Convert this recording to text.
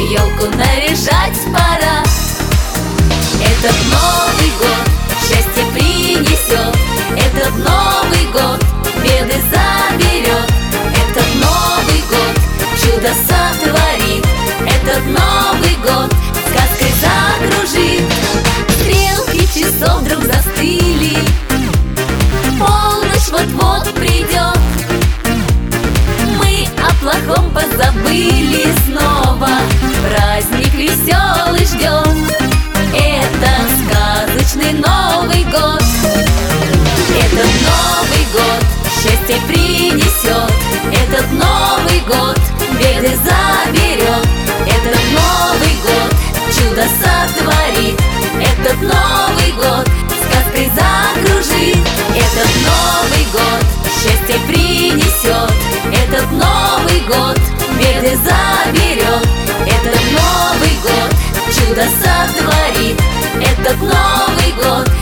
елку наряжать пора. Этот Новый год счастье принесет, этот Новый год беды заберет, этот Новый год чудо сотворит, этот Новый год сказкой закружит. Стрелки часов вдруг застыли, полночь вот-вот придет. Мы о плохом позабыли снова, праздник веселый ждем. Это сказочный Новый год, этот Новый год счастье принесет, этот Новый год беды заберет, этот Новый год чудо сотворит, этот Новый год сказкой закружит. Этот Новый год счастье принесет, этот Новый год беды заберет, этот Новый год чудо сотворит, этот Новый год